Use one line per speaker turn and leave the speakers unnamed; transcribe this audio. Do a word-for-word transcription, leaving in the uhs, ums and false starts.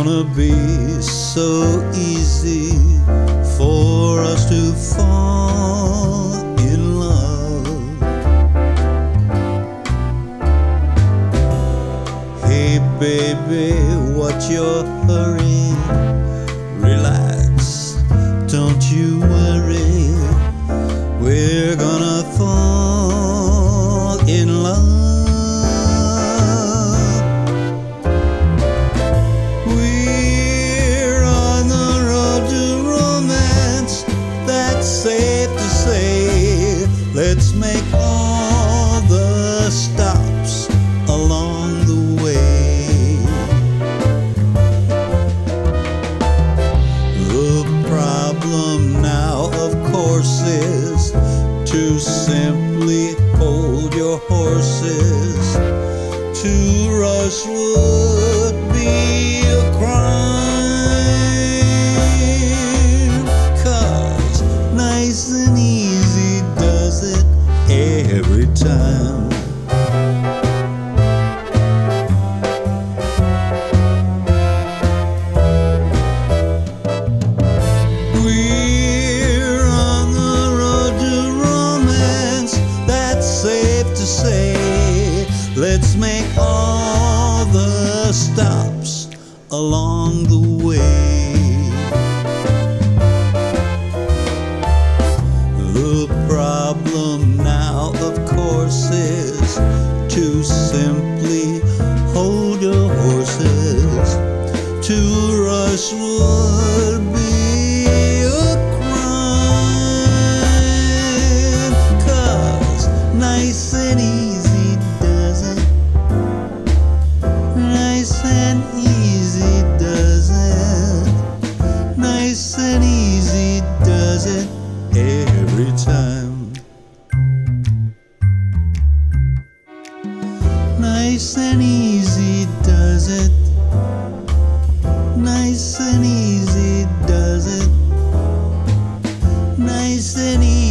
gonna be so easy for us to fall in love. Hey baby, what's your hurry? Relax, don't you worry. We're gonna fall in love. We're on the road to romance, that's safe to say. Let's make all the stops along the way. The problem now, of course, is to simply hold your horses. To rush would be a crime, 'cause nice and easy does it every time. We're on the road to romance, that's safe to say. Let's make all the stops along the way. The problem now, of course, is to simply hold your horses. To rush would be a crime, 'cause nice and easy does it. Nice and easy does it. Nice and easy does it every time. Nice and easy does it. Nice and easy does it. Nice and easy.